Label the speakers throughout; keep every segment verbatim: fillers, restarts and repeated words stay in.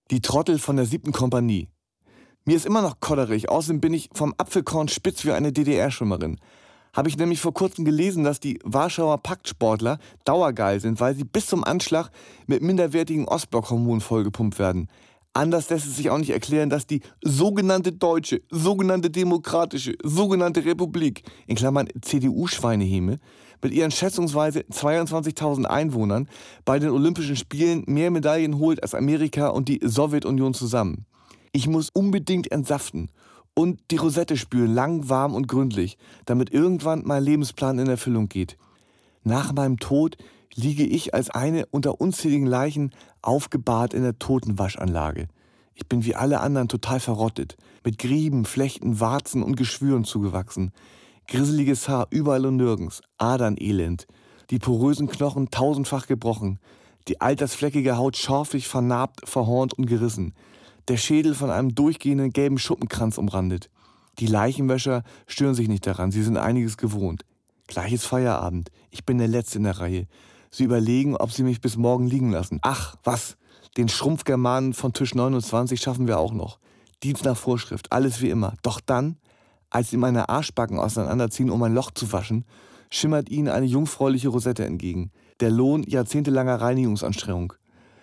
Speaker 1: Die Trottel von der siebten Kompanie. Mir ist immer noch kodderig, außerdem bin ich vom Apfelkorn spitz wie eine D D R-Schwimmerin. Habe ich nämlich vor kurzem gelesen, dass die Warschauer Paktsportler dauergeil sind, weil sie bis zum Anschlag mit minderwertigen Ostblock-Hormonen vollgepumpt werden. Anders lässt es sich auch nicht erklären, dass die sogenannte Deutsche, sogenannte Demokratische, sogenannte Republik, in Klammern C D U-Schweinehäme, mit ihren schätzungsweise zweiundzwanzigtausend Einwohnern bei den Olympischen Spielen mehr Medaillen holt als Amerika und die Sowjetunion zusammen. Ich muss unbedingt entsaften und die Rosette spülen, lang, warm und gründlich, damit irgendwann mein Lebensplan in Erfüllung geht. Nach meinem Tod liege ich als eine unter unzähligen Leichen aufgebahrt in der Totenwaschanlage. Ich bin wie alle anderen total verrottet, mit Grieben, Flechten, Warzen und Geschwüren zugewachsen. Grisseliges Haar überall und nirgends, Adernelend, die porösen Knochen tausendfach gebrochen, die altersfleckige Haut schorfig, vernarbt, verhornt und gerissen, der Schädel von einem durchgehenden gelben Schuppenkranz umrandet. Die Leichenwäscher stören sich nicht daran, sie sind einiges gewohnt. Gleiches Feierabend, ich bin der Letzte in der Reihe. Sie überlegen, ob sie mich bis morgen liegen lassen. Ach, was, den Schrumpfgermanen von Tisch neunundzwanzig schaffen wir auch noch. Dienst nach Vorschrift, alles wie immer. Doch dann, als sie meine Arschbacken auseinanderziehen, um ein Loch zu waschen, schimmert ihnen eine jungfräuliche Rosette entgegen. Der Lohn jahrzehntelanger Reinigungsanstrengung.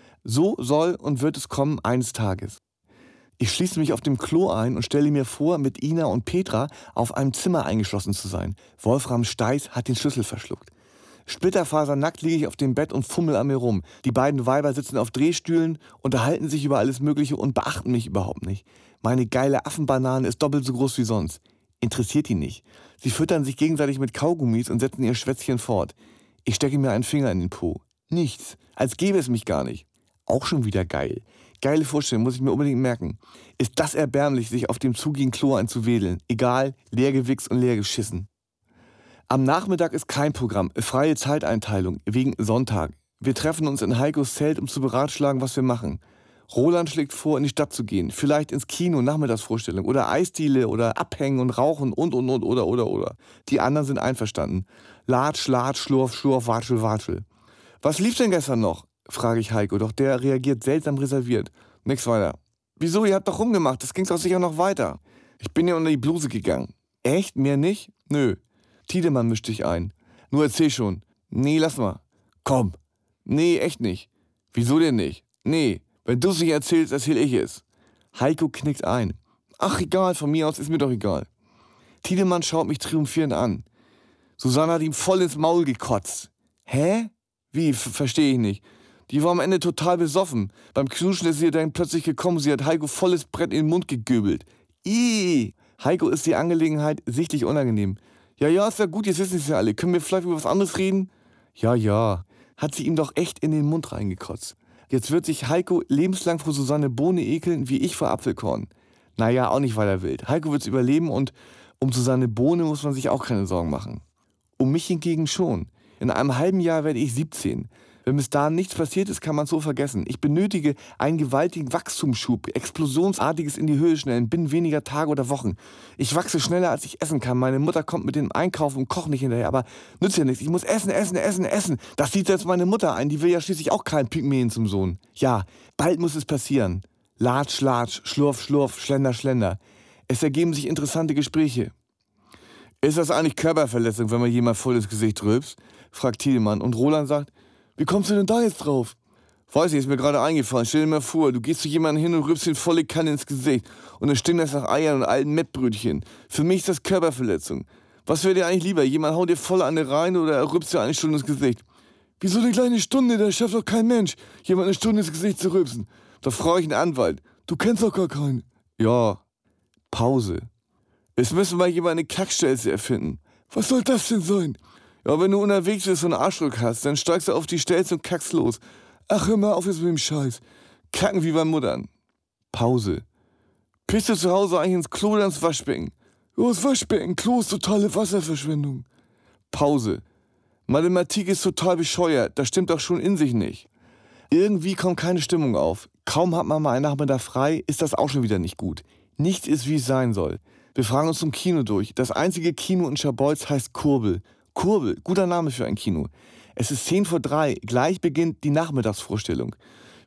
Speaker 1: So soll und wird es kommen eines Tages. Ich schließe mich auf dem Klo ein und stelle mir vor, mit Ina und Petra auf einem Zimmer eingeschlossen zu sein. Wolfram Steiß hat den Schlüssel verschluckt. Splitterfasernackt liege ich auf dem Bett und fummel an mir rum. Die beiden Weiber sitzen auf Drehstühlen, unterhalten sich über alles Mögliche und beachten mich überhaupt nicht. Meine geile Affenbanane ist doppelt so groß wie sonst. Interessiert die nicht. Sie füttern sich gegenseitig mit Kaugummis und setzen ihr Schwätzchen fort. Ich stecke mir einen Finger in den Po. Nichts. Als gäbe es mich gar nicht. Auch schon wieder geil. Geile Vorstellung, muss ich mir unbedingt merken. Ist das erbärmlich, sich auf dem zugigen Klo einzuwedeln. Egal, leer gewichst und leer geschissen. Am Nachmittag ist kein Programm, freie Zeiteinteilung, wegen Sonntag. Wir treffen uns in Heikos Zelt, um zu beratschlagen, was wir machen. Roland schlägt vor, in die Stadt zu gehen, vielleicht ins Kino, Nachmittagsvorstellung oder Eisdiele oder abhängen und rauchen und und und oder oder oder. Die anderen sind einverstanden. Latsch, Latsch, Schlurf, Schlurf, Watschel, Watschel. Was lief denn gestern noch? Frage ich Heiko, doch der reagiert seltsam reserviert. Nix weiter. Wieso, ihr habt doch rumgemacht, das ging doch sicher noch weiter. Ich bin ja unter die Bluse gegangen. Echt? Mehr nicht? Nö. Tiedemann mischt sich ein. Nur erzähl schon. Nee, lass mal. Komm. Nee, echt nicht. Wieso denn nicht? Nee, wenn du es nicht erzählst, erzähl ich es. Heiko knickt ein. Ach, egal, von mir aus ist mir doch egal. Tiedemann schaut mich triumphierend an. Susanne hat ihm voll ins Maul gekotzt. Hä? Wie? F- Verstehe ich nicht. Die war am Ende total besoffen. Beim Knuschen ist sie dann plötzlich gekommen, sie hat Heiko volles Brett in den Mund gegöbelt. Ih! Heiko ist die Angelegenheit sichtlich unangenehm. Ja, ja, ist ja gut, jetzt wissen es ja alle. Können wir vielleicht über was anderes reden? Ja, ja. Hat sie ihm doch echt in den Mund reingekotzt. Jetzt wird sich Heiko lebenslang vor Susanne Bohne ekeln, wie ich vor Apfelkorn. Naja, auch nicht weiter wild. Heiko wird's überleben und um Susanne Bohne muss man sich auch keine Sorgen machen. Um mich hingegen schon. In einem halben Jahr werde ich siebzehn. Wenn bis dahin nichts passiert ist, kann man es so vergessen. Ich benötige einen gewaltigen Wachstumsschub, explosionsartiges in die Höhe schnellen, binnen weniger Tage oder Wochen. Ich wachse schneller, als ich essen kann. Meine Mutter kommt mit dem Einkaufen und Kochen nicht hinterher, aber nützt ja nichts. Ich muss essen, essen, essen, essen. Das sieht jetzt meine Mutter ein. Die will ja schließlich auch keinen Pygmäen zum Sohn. Ja, bald muss es passieren. Latsch, Latsch, Schlurf, Schlurf, Schlender, Schlender. Es ergeben sich interessante Gespräche. Ist das eigentlich Körperverletzung, wenn man jemand voll ins Gesicht rülpst? Fragt Tiedemann. Und Roland sagt, wie kommst du denn da jetzt drauf? Weiß nicht, ist mir gerade eingefallen. Stell dir mal vor, du gehst zu jemandem hin und rübst ihn volle Kanne ins Gesicht. Und dann stinkt das nach Eiern und alten Mettbrötchen. Für mich ist das Körperverletzung. Was wäre dir eigentlich lieber? Jemand haut dir voll an eine rein oder er rübst dir eine Stunde ins Gesicht? Wieso eine kleine Stunde? Das schafft doch kein Mensch, jemand eine Stunde ins Gesicht zu rübsen. Da frage ich einen Anwalt. Du kennst doch gar keinen. Ja. Pause. Jetzt müssen wir jemand eine Kackstelze erfinden. Was soll das denn sein? Ja, wenn du unterwegs bist und einen Arschdruck hast, dann steigst du auf die Stelze und kackst los. Ach, hör mal auf jetzt mit dem Scheiß. Kacken wie bei Muttern. Pause. Pisst du zu Hause eigentlich ins Klo oder ins Waschbecken? Ja, das Waschbecken, Klo ist totale Wasserverschwendung. Pause. Mathematik ist total bescheuert, das stimmt doch schon in sich nicht. Irgendwie kommt keine Stimmung auf. Kaum hat man mal einen Nachmittag frei, ist das auch schon wieder nicht gut. Nichts ist, wie es sein soll. Wir fragen uns zum Kino durch. Das einzige Kino in Scharbeutz heißt Kurbel. Kurbel, guter Name für ein Kino. Es ist zehn vor drei, gleich beginnt die Nachmittagsvorstellung.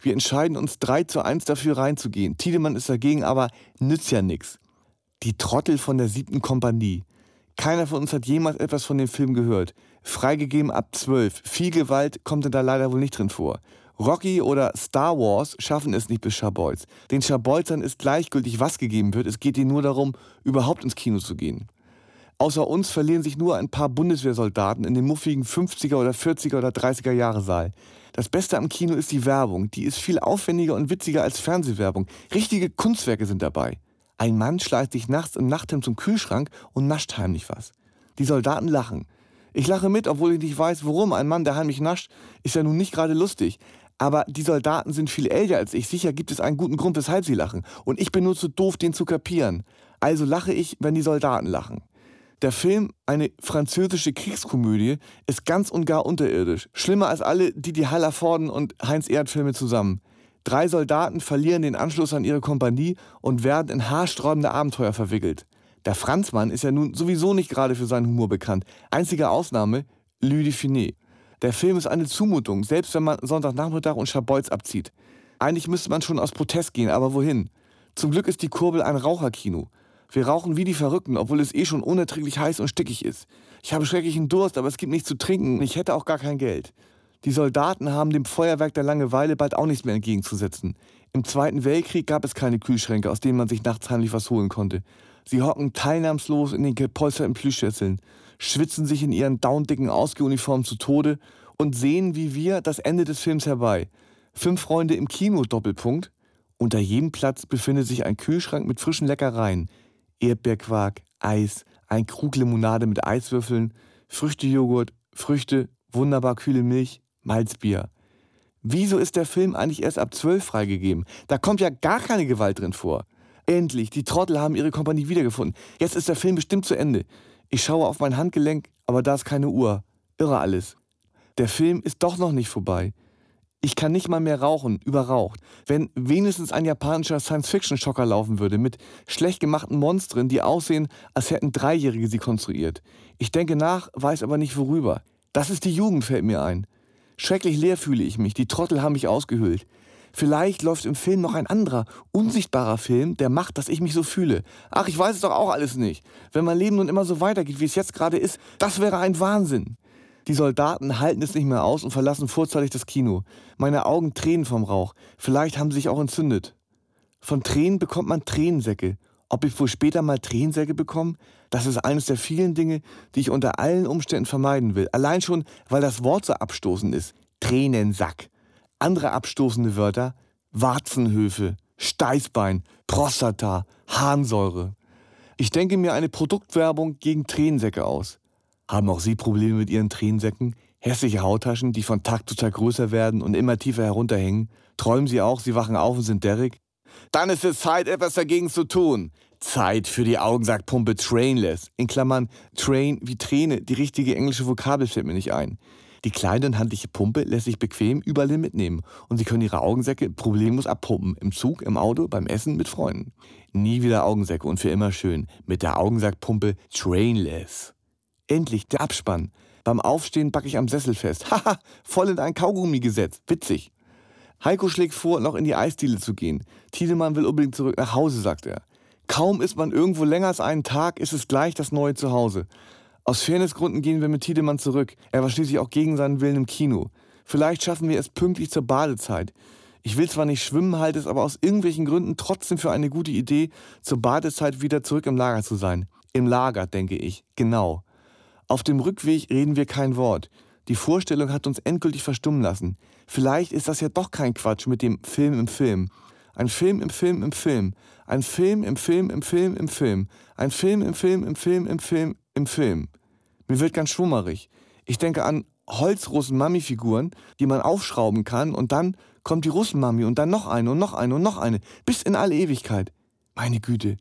Speaker 1: Wir entscheiden uns drei zu eins dafür reinzugehen. Tiedemann ist dagegen, aber nützt ja nix. Die Trottel von der siebten Kompanie. Keiner von uns hat jemals etwas von dem Film gehört. Freigegeben ab zwölf. Viel Gewalt kommt da leider wohl nicht drin vor. Rocky oder Star Wars schaffen es nicht bis Schabolz. Den Schabolzern ist gleichgültig, was gegeben wird. Es geht ihnen nur darum, überhaupt ins Kino zu gehen. Außer uns verlieren sich nur ein paar Bundeswehrsoldaten in dem muffigen fünfziger oder vierziger oder dreißiger Jahre Saal. Das Beste am Kino ist die Werbung. Die ist viel aufwendiger und witziger als Fernsehwerbung. Richtige Kunstwerke sind dabei. Ein Mann schleicht sich nachts im Nachthemd zum Kühlschrank und nascht heimlich was. Die Soldaten lachen. Ich lache mit, obwohl ich nicht weiß, warum. Ein Mann, der heimlich nascht, ist ja nun nicht gerade lustig. Aber die Soldaten sind viel älter als ich. Sicher gibt es einen guten Grund, weshalb sie lachen. Und ich bin nur zu doof, den zu kapieren. Also lache ich, wenn die Soldaten lachen. Der Film, eine französische Kriegskomödie, ist ganz und gar unterirdisch. Schlimmer als alle Didi Hallervorden und Heinz-Erhardt-Filme zusammen. Drei Soldaten verlieren den Anschluss an ihre Kompanie und werden in haarsträubende Abenteuer verwickelt. Der Franzmann ist ja nun sowieso nicht gerade für seinen Humor bekannt. Einzige Ausnahme, Louis de Funès. Der Film ist eine Zumutung, selbst wenn man Sonntagnachmittag und Schabolz abzieht. Eigentlich müsste man schon aus Protest gehen, aber wohin? Zum Glück ist die Kurbel ein Raucherkino. Wir rauchen wie die Verrückten, obwohl es eh schon unerträglich heiß und stickig ist. Ich habe schrecklichen Durst, aber es gibt nichts zu trinken und ich hätte auch gar kein Geld. Die Soldaten haben dem Feuerwerk der Langeweile bald auch nichts mehr entgegenzusetzen. Im Zweiten Weltkrieg gab es keine Kühlschränke, aus denen man sich nachts heimlich was holen konnte. Sie hocken teilnahmslos in den gepolsterten Plüschschüsseln, schwitzen sich in ihren daundicken Ausgehuniformen zu Tode und sehen wie wir das Ende des Films herbei. Fünf Freunde im Kino, Doppelpunkt. Unter jedem Platz befindet sich ein Kühlschrank mit frischen Leckereien. Erdbeerquark, Eis, ein Krug Limonade mit Eiswürfeln, Früchtejoghurt, Früchte, wunderbar kühle Milch, Malzbier. Wieso ist der Film eigentlich erst ab zwölf freigegeben? Da kommt ja gar keine Gewalt drin vor. Endlich, die Trottel haben ihre Kompanie wiedergefunden. Jetzt ist der Film bestimmt zu Ende. Ich schaue auf mein Handgelenk, aber da ist keine Uhr. Irre alles. Der Film ist doch noch nicht vorbei. Ich kann nicht mal mehr rauchen, überraucht. Wenn wenigstens ein japanischer Science-Fiction-Schocker laufen würde, mit schlecht gemachten Monstern, die aussehen, als hätten Dreijährige sie konstruiert. Ich denke nach, weiß aber nicht worüber. Das ist die Jugend, fällt mir ein. Schrecklich leer fühle ich mich, die Trottel haben mich ausgehöhlt. Vielleicht läuft im Film noch ein anderer, unsichtbarer Film, der macht, dass ich mich so fühle. Ach, ich weiß es doch auch alles nicht. Wenn mein Leben nun immer so weitergeht, wie es jetzt gerade ist, das wäre ein Wahnsinn. Die Soldaten halten es nicht mehr aus und verlassen vorzeitig das Kino. Meine Augen tränen vom Rauch. Vielleicht haben sie sich auch entzündet. Von Tränen bekommt man Tränensäcke. Ob ich wohl später mal Tränensäcke bekomme? Das ist eines der vielen Dinge, die ich unter allen Umständen vermeiden will. Allein schon, weil das Wort so abstoßend ist. Tränensack. Andere abstoßende Wörter: Warzenhöfe, Steißbein, Prostata, Harnsäure. Ich denke mir eine Produktwerbung gegen Tränensäcke aus. Haben auch Sie Probleme mit Ihren Tränensäcken? Hässliche Hauttaschen, die von Tag zu Tag größer werden und immer tiefer herunterhängen? Träumen Sie auch, Sie wachen auf und sind derrig? Dann ist es Zeit, etwas dagegen zu tun. Zeit für die Augensackpumpe Trainless. In Klammern Train wie Träne, die richtige englische Vokabel fällt mir nicht ein. Die kleine und handliche Pumpe lässt sich bequem überall hin mitnehmen und Sie können Ihre Augensäcke problemlos abpumpen. Im Zug, im Auto, beim Essen, mit Freunden. Nie wieder Augensäcke und für immer schön. Mit der Augensackpumpe Trainless. Endlich, der Abspann. Beim Aufstehen backe ich am Sessel fest. Haha, voll in ein Kaugummi gesetzt. Witzig. Heiko schlägt vor, noch in die Eisdiele zu gehen. Tiedemann will unbedingt zurück nach Hause, sagt er. Kaum ist man irgendwo länger als einen Tag, ist es gleich das neue Zuhause. Aus Fairnessgründen gehen wir mit Tiedemann zurück. Er war schließlich auch gegen seinen Willen im Kino. Vielleicht schaffen wir es pünktlich zur Badezeit. Ich will zwar nicht schwimmen, halte es aber aus irgendwelchen Gründen trotzdem für eine gute Idee, zur Badezeit wieder zurück im Lager zu sein. Im Lager, denke ich. Genau. Auf dem Rückweg reden wir kein Wort. Die Vorstellung hat uns endgültig verstummen lassen. Vielleicht ist das ja doch kein Quatsch mit dem Film im Film. Ein Film im Film im Film. Ein Film im Film im Film im Film. Ein Film im Film im Film im Film im Film. Mir wird ganz schwummerig. Ich denke an Holzrussen-Mami-Figuren, die man aufschrauben kann und dann kommt die Russenmami und dann noch eine und noch eine und noch eine. Bis in alle Ewigkeit. Meine Güte.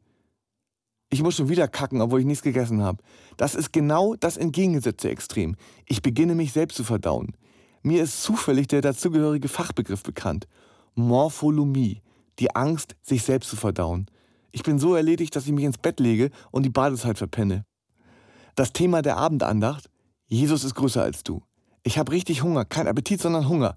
Speaker 1: Ich muss schon wieder kacken, obwohl ich nichts gegessen habe. Das ist genau das entgegengesetzte Extrem. Ich beginne mich selbst zu verdauen. Mir ist zufällig der dazugehörige Fachbegriff bekannt. Morpholomie. Die Angst, sich selbst zu verdauen. Ich bin so erledigt, dass ich mich ins Bett lege und die Badezeit verpenne. Das Thema der Abendandacht: Jesus ist größer als du. Ich habe richtig Hunger. Kein Appetit, sondern Hunger.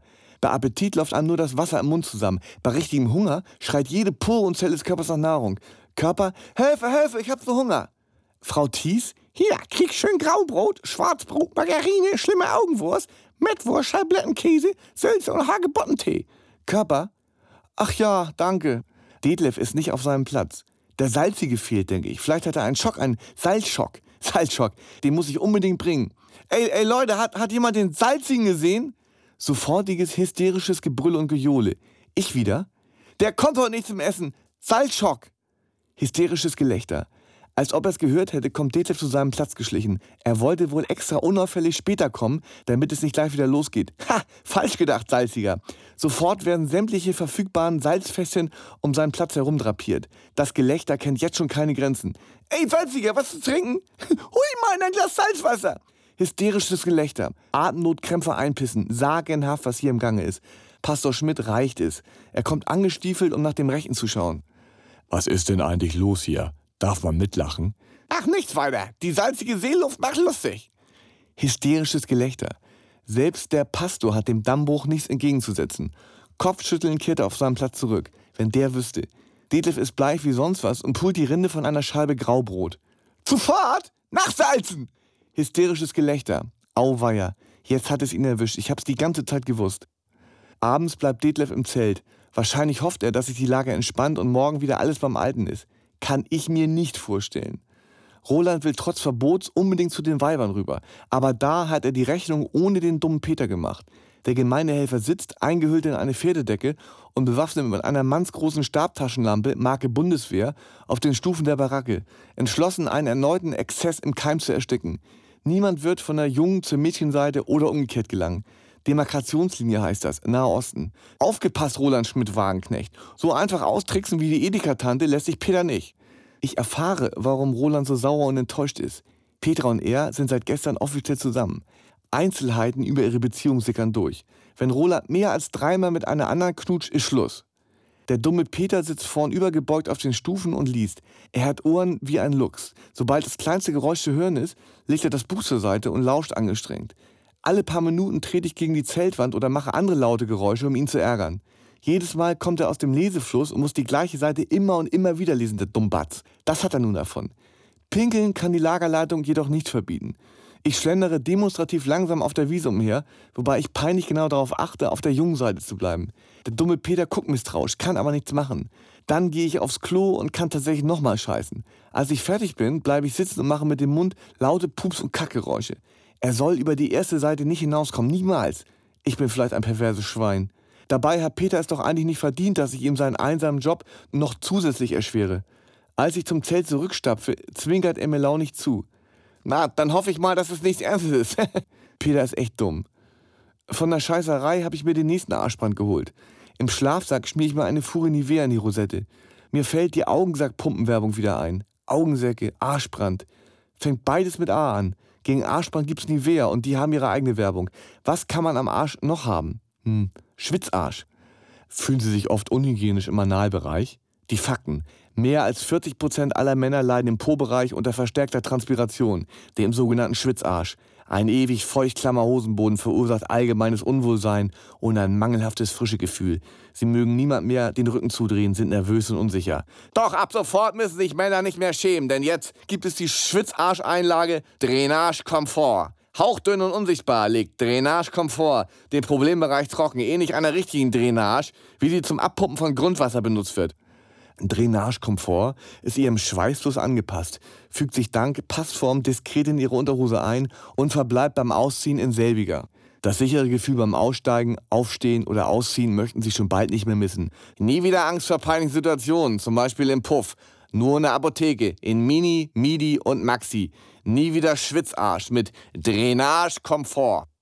Speaker 1: Bei Appetit läuft einem nur das Wasser im Mund zusammen. Bei richtigem Hunger schreit jede Pore und Zelle des Körpers nach Nahrung. Körper, Hilfe, Hilfe, ich hab so Hunger. Frau Thies, hier, krieg schön Graubrot, Schwarzbrot, Margarine, schlimme Augenwurst, Mettwurst, Scheiblettenkäse, Sülze und Hagebuttentee. Körper, ach ja, danke. Detlef ist nicht auf seinem Platz. Der Salzige fehlt, denke ich. Vielleicht hat er einen Schock, einen Salzschock. Salzschock, den muss ich unbedingt bringen. Ey, ey Leute, hat, hat jemand den Salzigen gesehen? Sofortiges hysterisches Gebrüll und Gejohle. Ich wieder? Der kommt heute nicht zum Essen. Salzschock. Hysterisches Gelächter. Als ob er es gehört hätte, kommt Detlef zu seinem Platz geschlichen. Er wollte wohl extra unauffällig später kommen, damit es nicht gleich wieder losgeht. Ha, falsch gedacht, Salziger. Sofort werden sämtliche verfügbaren Salzfässchen um seinen Platz herum drapiert. Das Gelächter kennt jetzt schon keine Grenzen. Ey, Salziger, was zu trinken? Hui mal in ein Glas Salzwasser. Hysterisches Gelächter. Atemnotkrämpfe einpissen. Sagenhaft, was hier im Gange ist. Pastor Schmidt reicht es. Er kommt angestiefelt, um nach dem Rechten zu schauen.
Speaker 2: Was ist denn eigentlich los hier? Darf man mitlachen?
Speaker 1: Ach, nichts weiter. Die salzige Seeluft macht lustig. Hysterisches Gelächter. Selbst der Pastor hat dem Dammbruch nichts entgegenzusetzen. Kopfschütteln kehrt er auf seinen Platz zurück. Wenn der wüsste. Detlef ist bleich wie sonst was und pult die Rinde von einer Scheibe Graubrot. Sofort! Nachsalzen! Hysterisches Gelächter. Auweia. Jetzt hat es ihn erwischt. Ich hab's die ganze Zeit gewusst. Abends bleibt Detlef im Zelt. Wahrscheinlich hofft er, dass sich die Lage entspannt und morgen wieder alles beim Alten ist. Kann ich mir nicht vorstellen. Roland will trotz Verbots unbedingt zu den Weibern rüber. Aber da hat er die Rechnung ohne den dummen Peter gemacht. Der Gemeindehelfer sitzt, eingehüllt in eine Pferdedecke und bewaffnet mit einer mannsgroßen Stabtaschenlampe, Marke Bundeswehr, auf den Stufen der Baracke, entschlossen, einen erneuten Exzess im Keim zu ersticken. Niemand wird von der Jungen zur Mädchenseite oder umgekehrt gelangen. Demarkationslinie heißt das, Nahe Osten. Aufgepasst, Roland Schmidt-Wagenknecht. So einfach austricksen wie die Edeka-Tante lässt sich Peter nicht. Ich erfahre, warum Roland so sauer und enttäuscht ist. Petra und er sind seit gestern offiziell zusammen. Einzelheiten über ihre Beziehung sickern durch. Wenn Roland mehr als dreimal mit einer anderen knutscht, ist Schluss. Der dumme Peter sitzt vornüber gebeugt auf den Stufen und liest. Er hat Ohren wie ein Luchs. Sobald das kleinste Geräusch zu hören ist, legt er das Buch zur Seite und lauscht angestrengt. Alle paar Minuten trete ich gegen die Zeltwand oder mache andere laute Geräusche, um ihn zu ärgern. Jedes Mal kommt er aus dem Lesefluss und muss die gleiche Seite immer und immer wieder lesen, der Dummbatz. Das hat er nun davon. Pinkeln kann die Lagerleitung jedoch nicht verbieten. Ich schlendere demonstrativ langsam auf der Wiese umher, wobei ich peinlich genau darauf achte, auf der jungen Seite zu bleiben. Der dumme Peter guckt misstrauisch, kann aber nichts machen. Dann gehe ich aufs Klo und kann tatsächlich nochmal scheißen. Als ich fertig bin, bleibe ich sitzen und mache mit dem Mund laute Pups- und Kackgeräusche. Er soll über die erste Seite nicht hinauskommen, niemals. Ich bin vielleicht ein perverses Schwein. Dabei hat Peter es doch eigentlich nicht verdient, dass ich ihm seinen einsamen Job noch zusätzlich erschwere. Als ich zum Zelt zurückstapfe, zwinkert er mir launig zu. Na, dann hoffe ich mal, dass es nichts Ernstes ist. Peter ist echt dumm. Von der Scheißerei habe ich mir den nächsten Arschbrand geholt. Im Schlafsack schmier ich mir eine Fuhre Nivea in die Rosette. Mir fällt die Augensack-Pumpenwerbung wieder ein. Augensäcke, Arschbrand. Fängt beides mit A an. Gegen Arschbrand gibt's Nivea und die haben ihre eigene Werbung. Was kann man am Arsch noch haben? Hm, Schwitzarsch. Fühlen Sie sich oft unhygienisch im Analbereich? Die Fakten. Mehr als vierzig Prozent aller Männer leiden im Po-Bereich unter verstärkter Transpiration, dem sogenannten Schwitzarsch. Ein ewig feuchtklammer Hosenboden verursacht allgemeines Unwohlsein und ein mangelhaftes Frischegefühl. Sie mögen niemand mehr den Rücken zudrehen, sind nervös und unsicher. Doch ab sofort müssen sich Männer nicht mehr schämen, denn jetzt gibt es die Schwitzarscheinlage Drainage Komfort. Hauchdünn und unsichtbar legt Drainage Komfort den Problembereich trocken, ähnlich einer richtigen Drainage, wie sie zum Abpumpen von Grundwasser benutzt wird. Drainage Komfort ist ihrem Schweißfluss angepasst, fügt sich dank Passform diskret in ihre Unterhose ein und verbleibt beim Ausziehen in selbiger. Das sichere Gefühl beim Aussteigen, Aufstehen oder Ausziehen möchten Sie schon bald nicht mehr missen. Nie wieder Angst vor peinlichen Situationen, zum Beispiel im Puff. Nur in der Apotheke, in Mini, Midi und Maxi. Nie wieder Schwitzarsch mit Drainage Komfort.